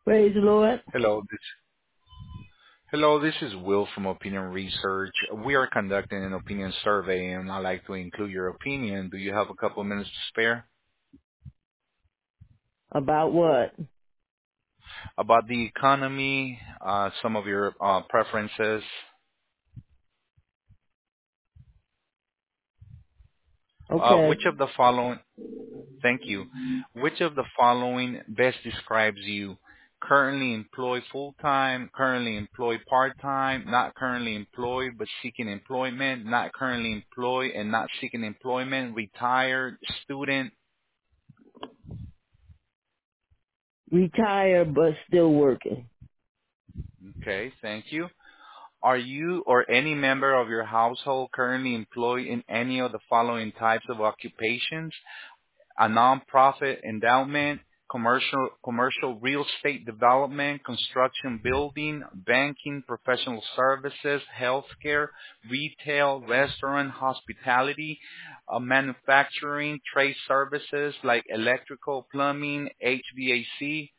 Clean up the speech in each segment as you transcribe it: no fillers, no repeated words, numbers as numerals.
Praise the Lord. Hello, this is Will from Opinion Research. We are conducting an opinion survey, and I'd like to include your opinion. Do you have a couple of minutes to spare? About what? About the economy, some of your preferences. Okay. Which of the following, thank you, which of the following best describes you? Currently employed full-time, currently employed part-time, not currently employed but seeking employment, not currently employed and not seeking employment, retired, student. Retired but still working. Okay, thank you. Are you or any member of your household currently employed in any of the following types of occupations? A nonprofit endowment, commercial real estate development, construction building, banking, professional services, healthcare, retail, restaurant, hospitality, manufacturing, trade services like electrical, plumbing, HVAC?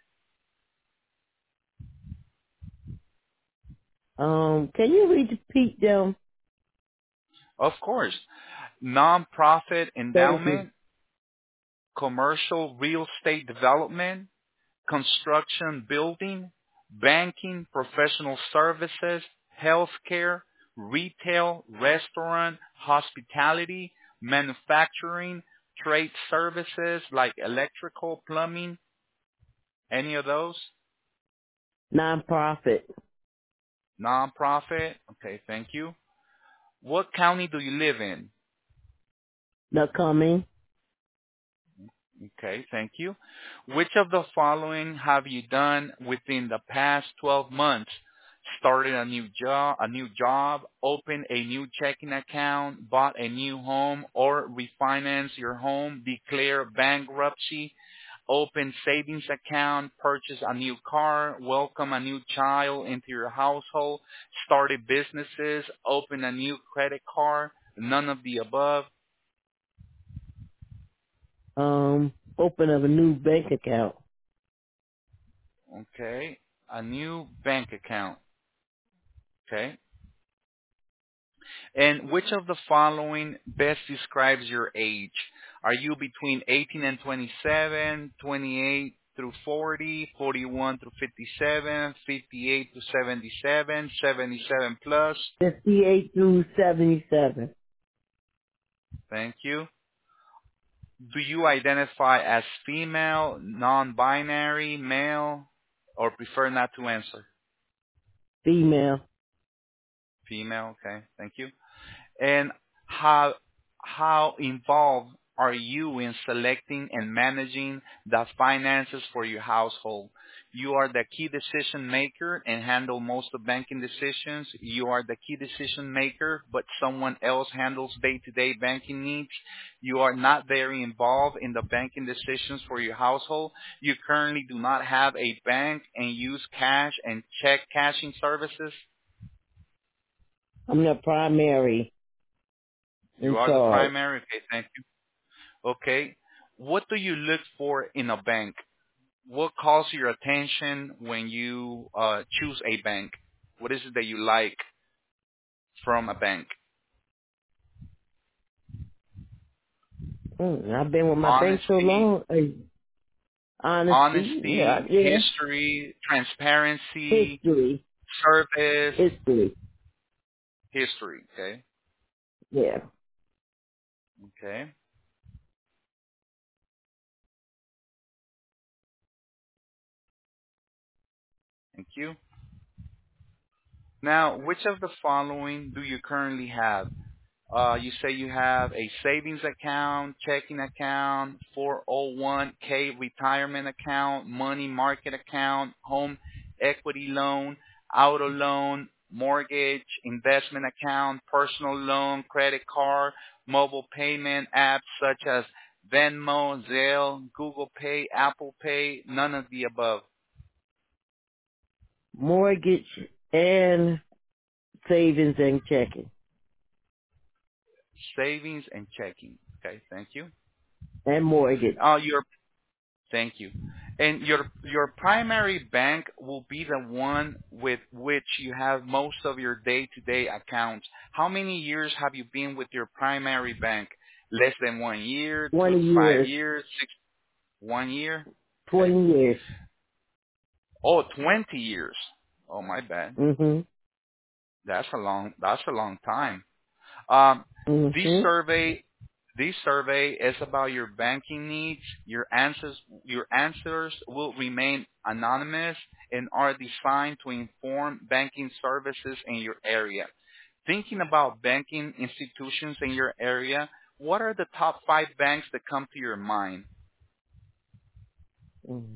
Can you repeat them? Of course. Nonprofit Thank you. endowment, commercial real estate development, construction building, banking, professional services, healthcare, retail, restaurant, hospitality, manufacturing, trade services like electrical, plumbing, any of those? Nonprofit. Nonprofit? Okay, thank you. What county do you live in? Not coming. Okay, thank you. Which of the following have you done within the past 12 months? Started a new job, opened a new checking account, bought a new home or refinance your home, declare bankruptcy, open savings account, purchase a new car, welcome a new child into your household, started businesses, open a new credit card, none of the above. Open of a new bank account. Okay, a new bank account. Okay. And which of the following best describes your age? Are you between 18 and 27, 28 through 40, 41 through 57, 58 to 77, 77 plus? 58 through 77. Thank you. Do you identify as female, non-binary, male, or prefer not to answer? Female. Female, okay. Thank you. And how involved are you in selecting and managing the finances for your household? You are the key decision maker and handle most of banking decisions. You are the key decision maker, but someone else handles day-to-day banking needs. You are not very involved in the banking decisions for your household. You currently do not have a bank and use cash and check cashing services. I'm the primary You in are the charge. primary. Okay, thank you. Okay. What do you look for in a bank? What calls your attention when you choose a bank? What is it that you like from a bank? I've been with my bank so Honesty, long. Honesty. Yeah, honesty, yeah. history, transparency, History. service, History. history. Okay. Yeah. Okay. Thank you. Now, which of the following do you currently have? You say you have a savings account, checking account, 401k retirement account, money market account, home equity loan, auto loan, mortgage, investment account, personal loan, credit card, mobile payment apps such as Venmo, Zelle, Google Pay, Apple Pay, none of the above. Mortgage and savings and checking. Savings and checking. Okay, thank you. And mortgage. Your Thank you. And your primary bank will be the one with which you have most of your day-to-day accounts. How many years have you been with your primary bank? Less than 1 year, 20 5 years. years, 1 year? Okay. 20 years. Oh, 20 years. Oh, my bad. Mhm. That's a long time. Um, this Mhm. survey, this survey is about your banking needs. Your answers will remain anonymous and are designed to inform banking services in your area. Thinking about banking institutions in your area, what are the top 5 banks that come to your mind? Mhm.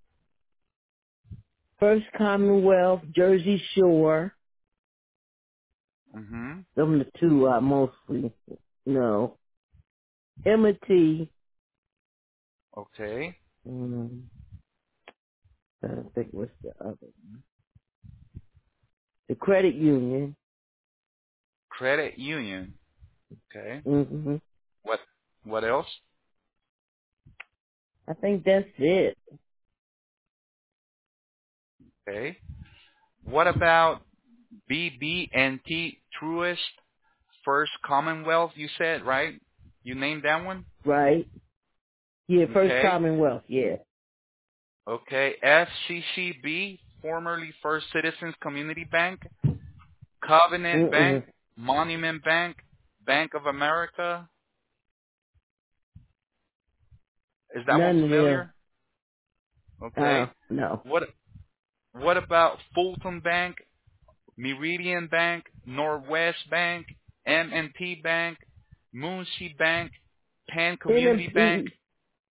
First Commonwealth, Jersey Shore. Mm-hmm. Them the two I mostly know. M&T. Okay. Mm, I don't think what's the other. The credit union. Credit union. Okay. Hmm. What? What else? I think that's it. Okay. What about BB&T Truist First Commonwealth, you said, right? You named that one? Right? Yeah, First Okay. Commonwealth, yeah. Okay. FCCB, formerly First Citizens Community Bank, Covenant Bank, Mm-mm. Monument Bank, Bank of America. Is that one None of them. familiar? Okay. No. What about Fulton Bank, Meridian Bank, Northwest Bank, M&T Bank, Muncie Bank, Penn Community Bank, M&T,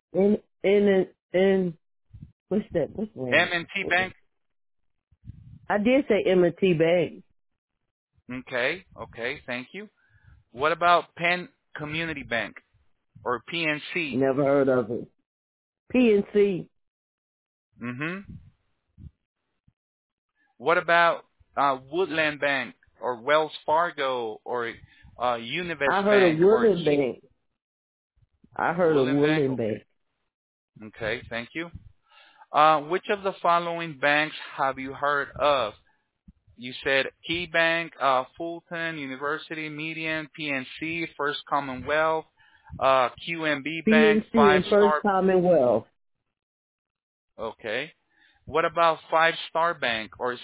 in, what's that? What's the name? M&T Bank? I did say M&T Bank. Okay, okay, thank you. What about Penn Community Bank or PNC? Never heard of it. PNC. Mm-hmm. What about Woodland Bank or Wells Fargo or I Univest heard of Bank or Woodland Key Bank. I heard of Woodland Bank? Woodland Bank. Okay, okay, thank you. Which of the following banks have you heard of? You said Key Bank, Fulton, University, Median, PNC, First Commonwealth, QMB Bank, PNC Five and First Star. Commonwealth. Okay. What about Five Star Bank or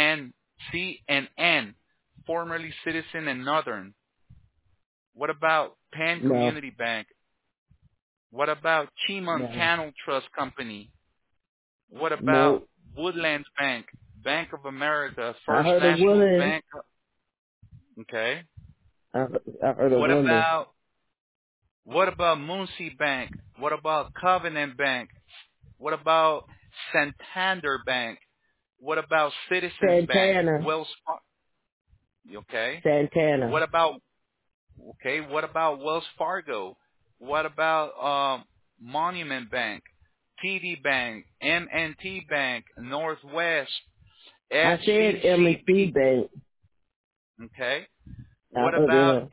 CNN, formerly Citizen and Northern? What about Penn No. Community Bank? What about Chemont No. Canal Trust Company? What about No. Woodlands Bank, Bank of America, I First heard of National Woodland. Bank? Okay. I heard of What Woodland. about what about Muncie Bank? What about Covenant Bank? What about Santander Bank? What about Citizens Bank? Santana. Wells Fargo? Okay. Santana. What about What about Wells Fargo? What about Monument Bank, TD Bank, M&T Bank, Northwest, I said M&T FCCB? Bank. Okay. I What heard about of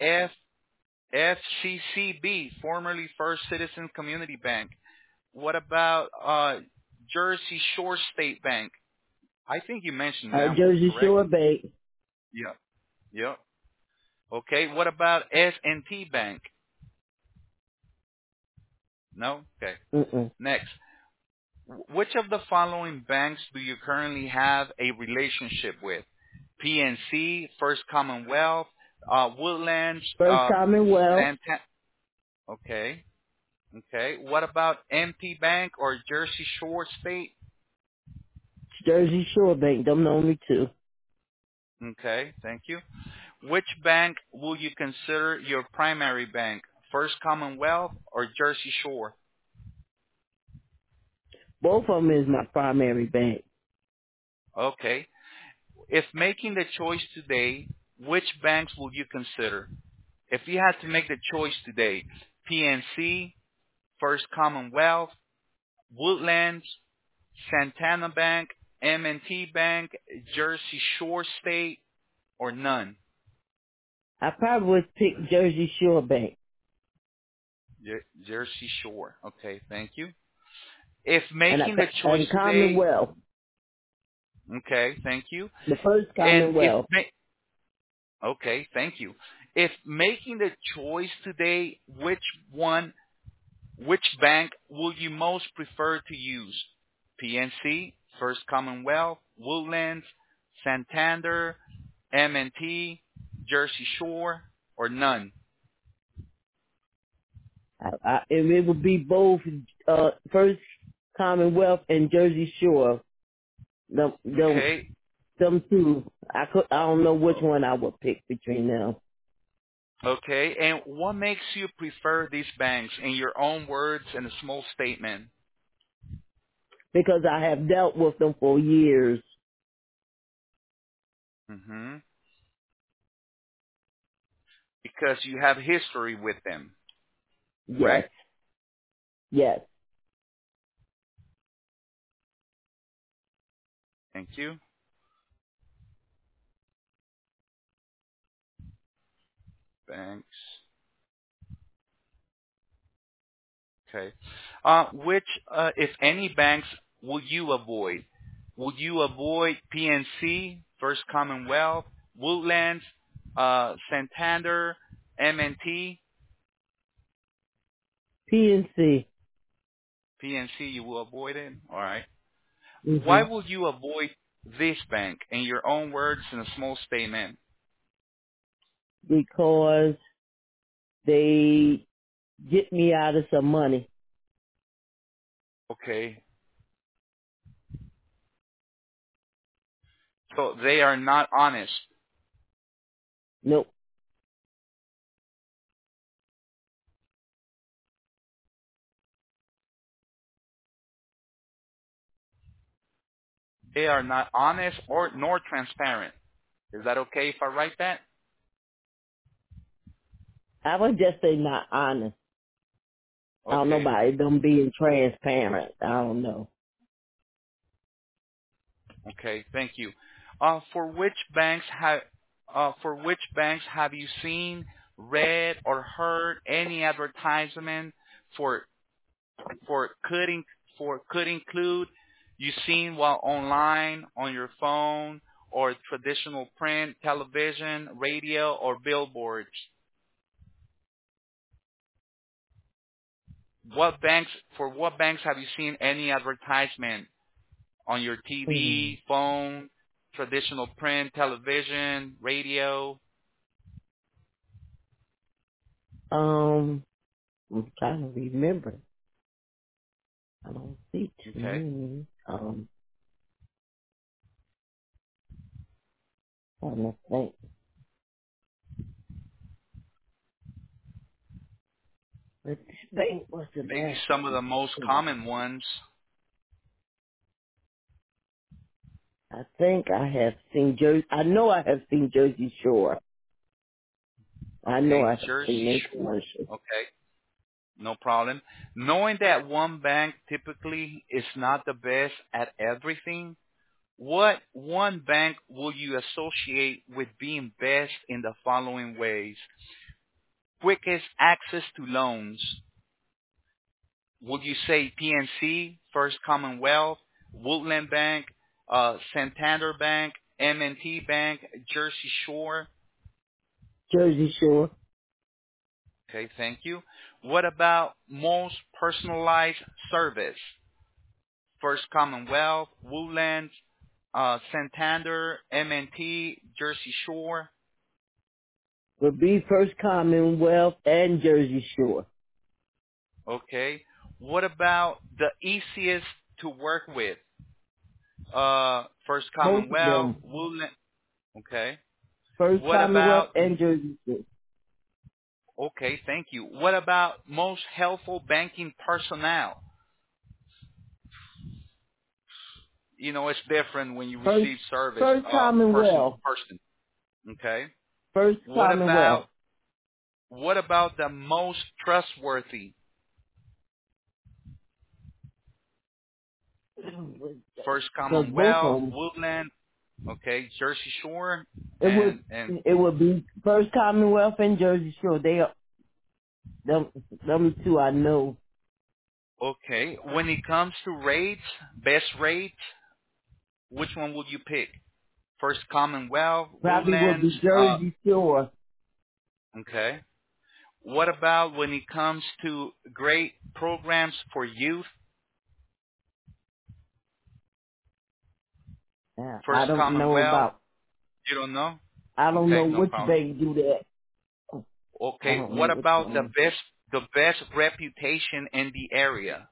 FCCB, formerly First Citizen Community Bank? What about Jersey Shore State Bank? I think you mentioned that one, Jersey correct? Shore Bank. Yeah. Yep. Okay. What about S&T Bank? No? Okay. Mm-mm. Next. Which of the following banks do you currently have a relationship with? PNC, First Commonwealth, Woodlands, First Commonwealth. Santa. Okay. Okay. What about MT Bank or Jersey Shore State? Jersey Shore Bank. Them the only two. Okay. Thank you. Which bank will you consider your primary bank? First Commonwealth or Jersey Shore? Both of them is my primary bank. Okay. If making the choice today, which banks will you consider? If you had to make the choice today, PNC, First Commonwealth, Woodlands, Santana Bank, M&T Bank, Jersey Shore State, or none? I probably would pick Jersey Shore Bank. Jersey Shore. Okay, thank you. If making the choice and today, Commonwealth, okay, thank you. the first And if Commonwealth. okay, thank you. If making the choice today, which bank will you most prefer to use? PNC, First Commonwealth, Woodlands, Santander, M&T, Jersey Shore, or none? It would be both first Commonwealth and Jersey Shore. Okay. Them two. I don't know which one I would pick between them Okay. And what makes you prefer these banks in your own words in a small statement? because I have dealt with them for years. hmm Because you have history with them, Yes, correct? yes. Thank you. Banks. Okay. If any banks, will you avoid? Would you avoid PNC, First Commonwealth, Woodlands, Santander, M&T? PNC. PNC, you will avoid it? All right. Why Hmm. would you avoid this bank in your own words in a small statement? Because they get me out of some money. Okay. So they are not honest. Nope. They are not honest or nor transparent. Is that okay if I write that? I would just say not honest. I don't know Okay. about them being transparent. I don't know. Okay, thank you. For which banks have you seen, read, or heard any advertisement for for could in, for could include you seen while online, on your phone, or traditional print, television, radio, or billboards? What banks have you seen any advertisement on your Mm. TV, phone, traditional print, television, radio? I'm trying to remember. I don't see too Okay. many. Trying to think. But this bank was the Maybe last some of one. the most common ones. I think I have seen Jersey. I know I have seen Jersey Shore. I know Okay. I have Jersey seen their Shore. commercials. Okay. No problem. Knowing that one bank typically is not the best at everything, what one bank will you associate with being best in the following ways? Quickest access to loans. Would you say PNC, First Commonwealth, Woodland Bank, Santander Bank, M&T Bank, Jersey Shore? Jersey Shore. Okay, thank you. What about most personalized service? First Commonwealth, Woodlands, Santander, M&T, Jersey Shore. Would be First Commonwealth and Jersey Shore. Okay. What about the easiest to work with? First Both of Commonwealth, them. Woodland. Okay. First What Commonwealth about, and Jersey Shore. okay, thank you. What about most helpful banking personnel? You know, it's different when you First, receive service, First person Commonwealth. to person. Okay. First What about, Commonwealth. what about the most trustworthy? First Because both Commonwealth, of them. Woodland, okay, Jersey Shore, It would and it would be First Commonwealth and Jersey Shore. They are them two I know. Okay. When it comes to rates, best rates, which one would you pick? First Commonwealth, Probably would Woodlands. be Jersey Shore. Okay. What about when it comes to great programs for youth? I First don't know Commonwealth. about, You don't know? I don't Okay, know no which problem. bank do that. I Okay. don't know What which about one. the best reputation in the area?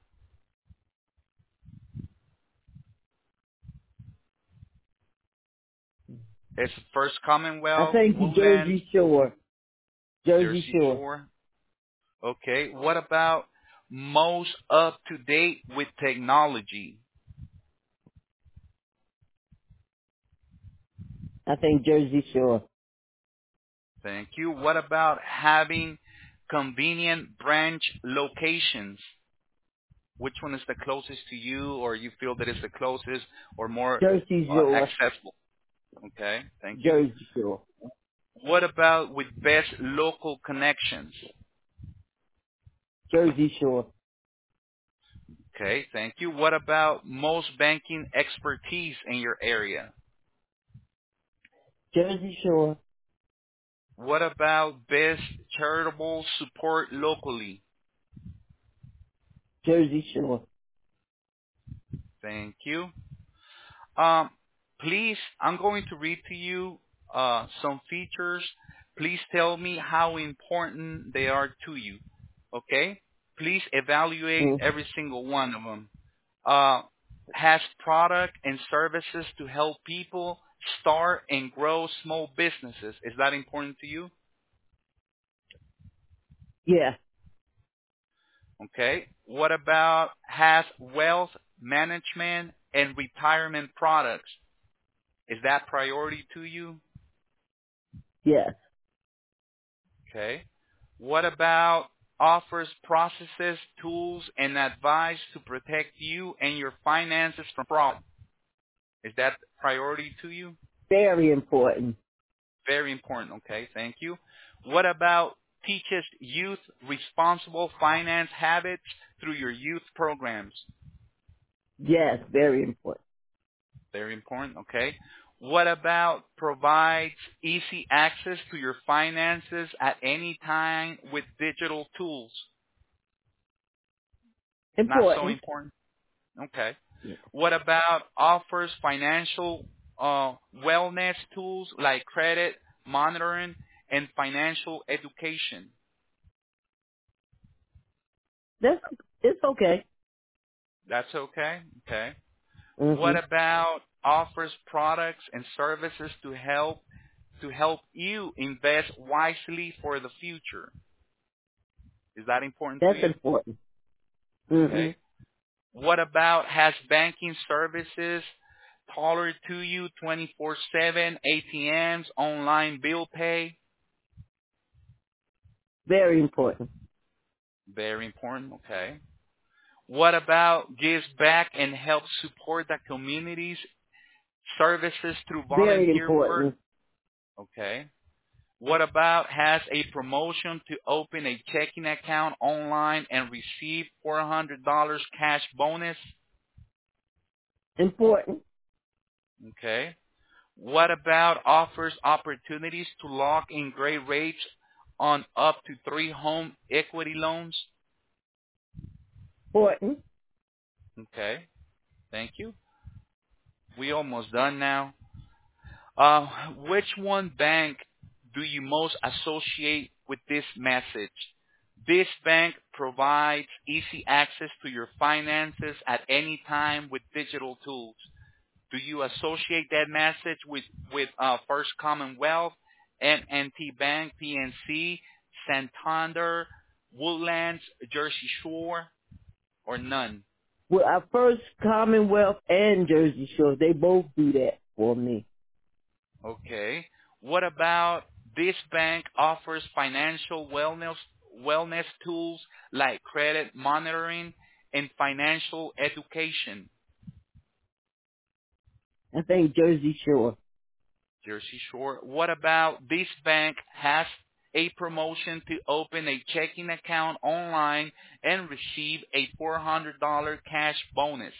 It's First I Commonwealth, think the Woodlands, Jersey Shore. Jersey Jersey Shore. Shore. Okay. What about most up to date with technology? I think Jersey Shore. Thank you. What about having convenient branch locations? Which one is the closest to you, or you feel that it's the closest or more Jersey Shore. accessible? Okay. Thank you. Jersey Shore. What about with best local connections? Jersey Shore. Okay. Thank you. What about most banking expertise in your area? Jersey Shore. What about best charitable support locally? Jersey Shore. Thank you. Um, please, I'm going to read to you some features. Please tell me how important they are to you. Okay? Please evaluate Mm. every single one of them. Uh, has product and services to help people start and grow small businesses. Is that important to you? Yeah. Okay. What about has wealth management and retirement products? Is that priority to you? Yes. Okay. What about offers processes, tools, and advice to protect you and your finances from fraud? Is that priority to you? Very important. Very important. Okay. Thank you. What about teaches youth responsible finance habits through your youth programs? Yes. Very important. Very important. Okay. What about provides easy access to your finances at any time with digital tools? Not so Important. important. Okay. Yeah. What about offers financial wellness tools like credit monitoring and financial education? That's, it's okay. That's okay. Okay. Hmm. What about offers products and services to help you invest wisely for the future? Is that important to That's you? important. Hmm. Okay. What about has banking services tailored to you 24/7, ATMs, online bill pay? Very important. Very important. Okay. What about gives back and helps support the community's services through Very volunteer work? important. Okay. What about has a promotion to open a checking account online and receive $400 cash bonus? Important. Okay. What about offers opportunities to lock in great rates on up to 3 home equity loans? Important. Okay. Thank you. We almost done now. Which one bank do you most associate with this message? This bank provides easy access to your finances at any time with digital tools. Do you associate that message with First Commonwealth, M&T Bank, PNC, Santander, Woodlands, Jersey Shore, or none? Well, our first Commonwealth and Jersey Shore, they both do that for me. Okay. What about this bank offers financial wellness tools like credit monitoring and financial education? I think Jersey Shore. Jersey Shore. What about this bank has a promotion to open a checking account online and receive a $400 cash bonus.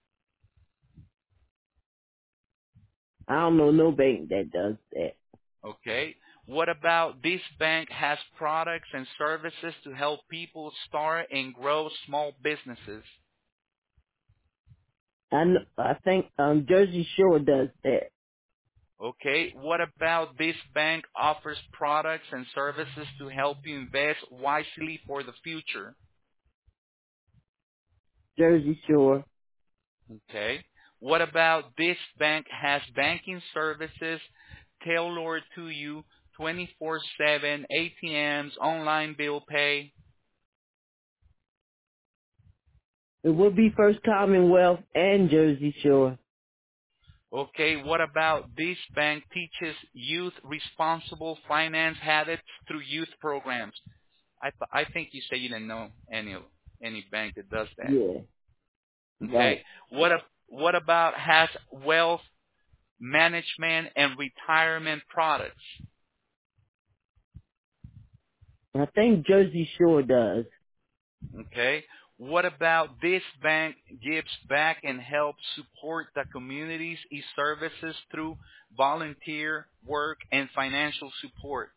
I don't know no bank that does that. Okay. What about this bank has products and services to help people start and grow small businesses? I think Jersey Shore does that. Okay. What about this bank offers products and services to help you invest wisely for the future? Jersey Shore. Okay. What about this bank has banking services tailored to you 24/7, ATMs, online bill pay? It would be First Commonwealth and Jersey Shore. Okay, what about this bank teaches youth responsible finance habits through youth programs? I think you say you didn't know any bank that does that. Yeah, Okay, right. what about has wealth management and retirement products? I think Jersey Shore does. Okay, what about this bank gives back and helps support the communities it services through volunteer work and financial support?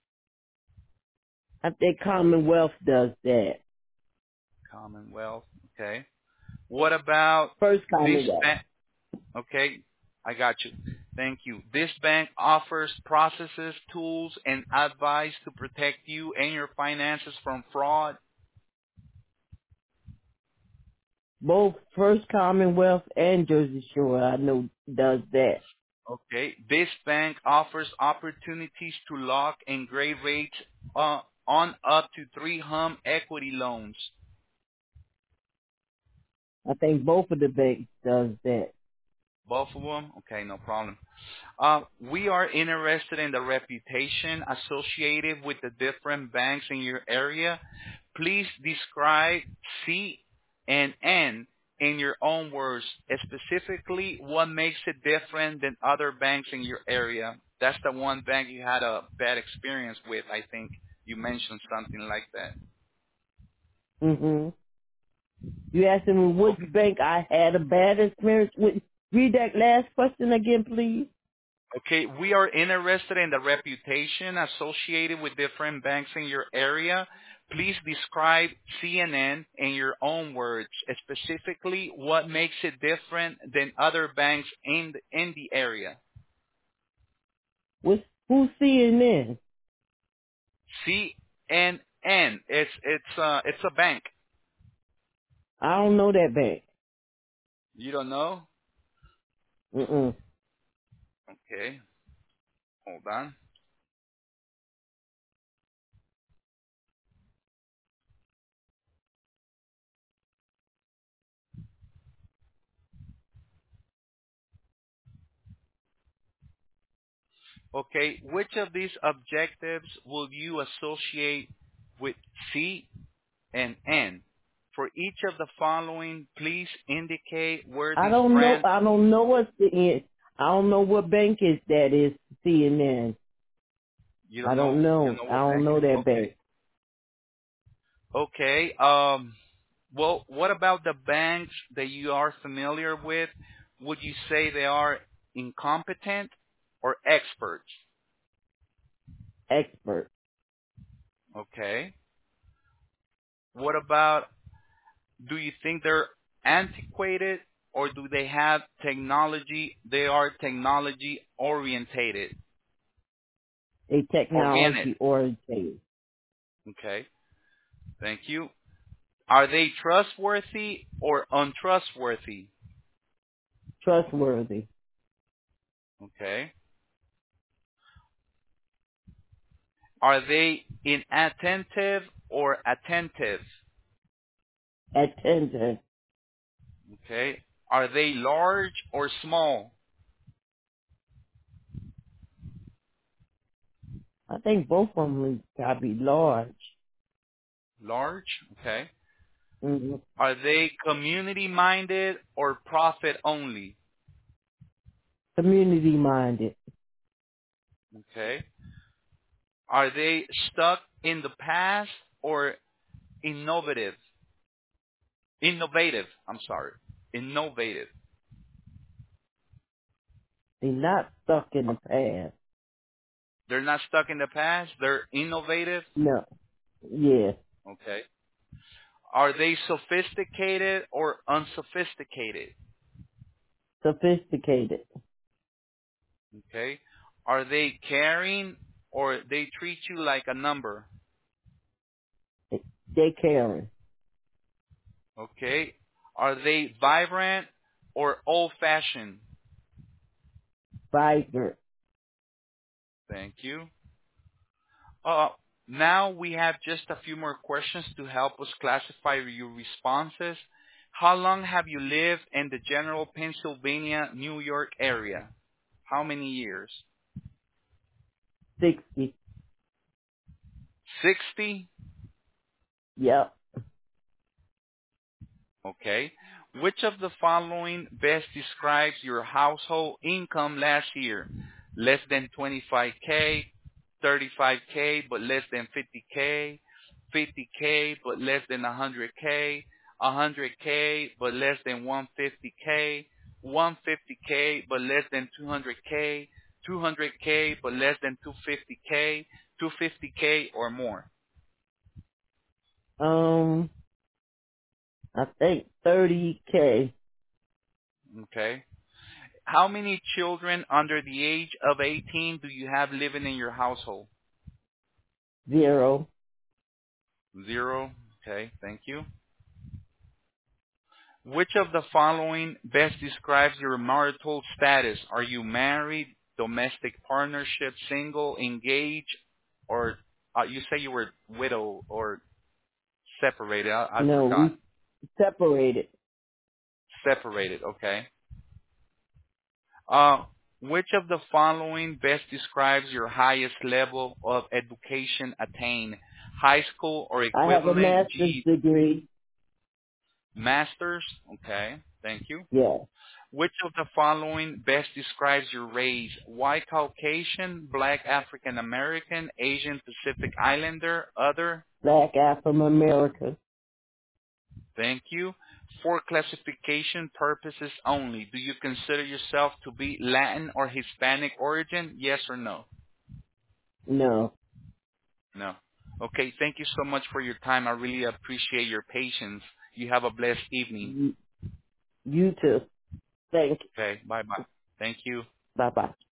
I think Commonwealth does that. Commonwealth. Okay. What about First this Commonwealth. bank? Okay, I got you. Thank you. This bank offers processes, tools, and advice to protect you and your finances from fraud. Both First Commonwealth and Jersey Shore, I know, does that. Okay. This bank offers opportunities to lock and great rates on up to 3 home equity loans. I think both of the banks does that. Both of them? Okay, no problem. We are interested in the reputation associated with the different banks in your area. Please describe C and N in your own words. Specifically, what makes it different than other banks in your area? That's the one bank you had a bad experience with. I think you mentioned something like that. Hmm. You asking me which bank I had a bad experience with? Read that last question again, please. Okay, we are interested in the reputation associated with different banks in your area. Please describe CNN in your own words, specifically what makes it different than other banks in the area. Who's CNN? CNN, it's a bank. I don't know that bank. You don't know? Mm-mm. Okay, hold on. Okay, which of these objectives will you associate with C and N? For each of the following, please indicate where I this don't know. brand. I don't know what's the end. I don't know what bank is that is CNN. You I don't know. don't You know. don't know I what don't bank know is. that Okay. bank. Okay. Well, what about the banks that you are familiar with? Would you say they are incompetent or experts? Expert. Okay. What about, do you think they're antiquated or do they have technology? They are technology orientated. A Oriented. technology oriented. Okay. Thank you. Are they trustworthy or untrustworthy? Trustworthy. Okay. Are they inattentive or attentive? Attentive. Okay. Are they large or small? I think both of them gotta be large. Large. Okay. Hmm. Are they community minded or profit only? Community minded. Okay. Are they stuck in the past or innovative? Innovative. I'm sorry. Innovative. They're not stuck in the past. They're not stuck in the past. They're innovative. No. Yeah. Okay. Are they sophisticated or unsophisticated? Sophisticated. Okay. Are they caring or they treat you like a number? They caring. Okay. Are they vibrant or old-fashioned? Vibrant. Thank you. Uh, Now we have just a few more questions to help us classify your responses. How long have you lived in the general Pennsylvania, New York area? How many years? 60. 60? Yep. Okay. Which of the following best describes your household income last year? Less than 25K, 35K but less than 50K, 50K but less than 100K, 100K but less than 150K, 150K but less than 200K, 200K but less than 250K, 250K or more. I think 30K. Okay. How many children under the age of 18 do you have living in your household? 0. Zero. Okay, thank you. Which of the following best describes your marital status? Are you married, domestic partnership, single, engaged, or you say you were widow or separated? I No, forgot. we separated. Separated, okay. Uh, which of the following best describes your highest level of education attained? High school or I have a equivalent master's G degree. masters? Okay, thank you. Yes. Which of the following best describes your race? White Caucasian, Black African American, Asian Pacific Islander, other? Black African American. Thank you. For classification purposes only, do you consider yourself to be Latin or Hispanic origin? Yes or no? No. No. Okay, thank you so much for your time. I really appreciate your patience. You have a blessed evening. You too. Thank you. Okay, bye-bye. Thank you. Bye bye.